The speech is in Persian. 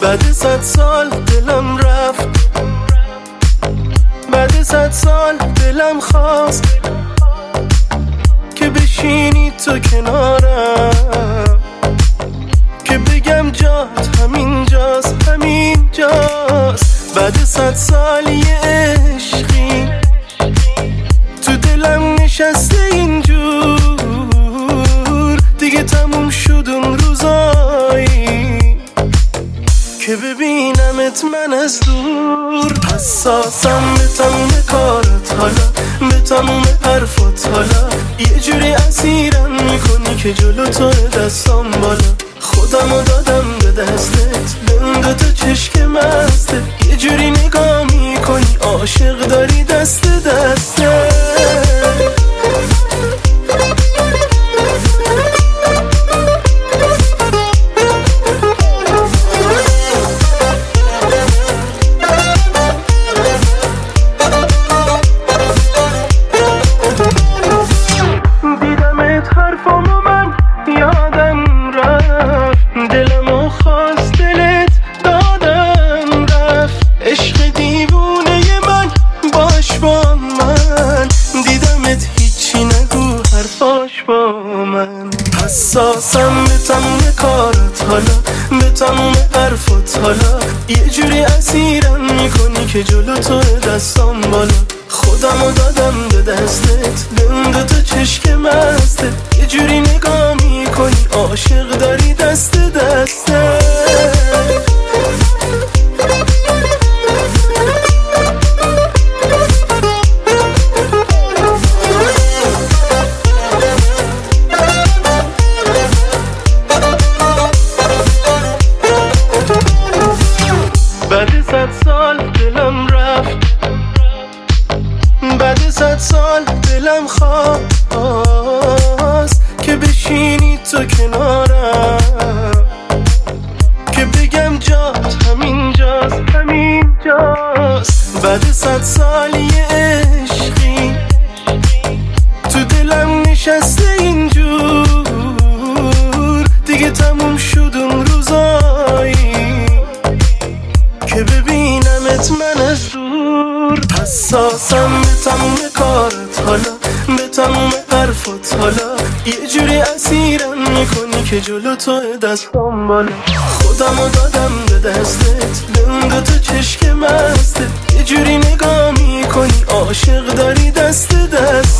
بعد 100 سال دلم رفت، بعد 100 سال دلم خواست که بشینی تو کنارم، که بگم جات همینجاست همینجاست. بعد 100 سال یه عشقی تو دلم نشسته اینجور، دیگه تموم شد اون روزایی که ببینمت من از دور. حساسم به تموم کارت حالا، به تموم حرفات حالا، یه جوری اسیرم میکنی که جلو تو دستام بالا. خودمو دادم به دستت، به اون دوتا چشک مسته، یه جوری نگاه میکنی عاشق داری دست دسته. حساسم به تموم کارت حالا، به تموم حرفات حالا، یه جوری اسیرم میکنی که جلو تو دستام بالا. خودمو دادم به دستت، به اون دوتا چشک مسته، یه جوری نگاه میکنی عاشق داری دست دسته. بعد 100 سال دلم رفت، بعد 100 سال دلم خواست که بشینی تو کنارم، که بگم جات همینجاست همینجاست. بعد 100 سال یه عشقی تو دلم نشسته اینجور، دیگه تموم شد اون روزایی که ببینمت من از دور. حساسم به تموم کارت حالا، به تموم حرفات حالا، یه جوری اسیرم میکنی که جلو تو دستام بالا. خودمو دادم به دستت، به اون دوتا چشک مسته، یه جوری نگاه میکنی عاشق داری دست دست.